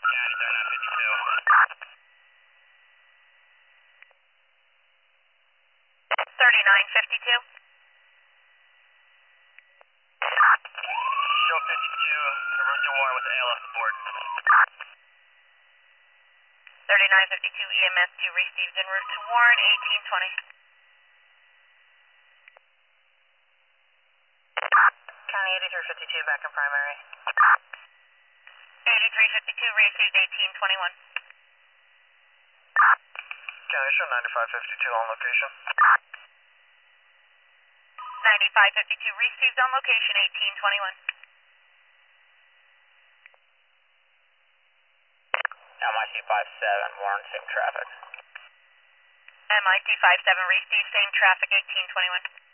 County 3952. 3952. Show 52, route to Warren with ALS aboard. 3952 EMS 2 received en route to Warren, 1820. County 8352 back in primary. 8352 received 1821. County show 9552 on location. 9552 received on location, 1821. MIT 57, Warren, same traffic. MIT 57 received same traffic, 1821.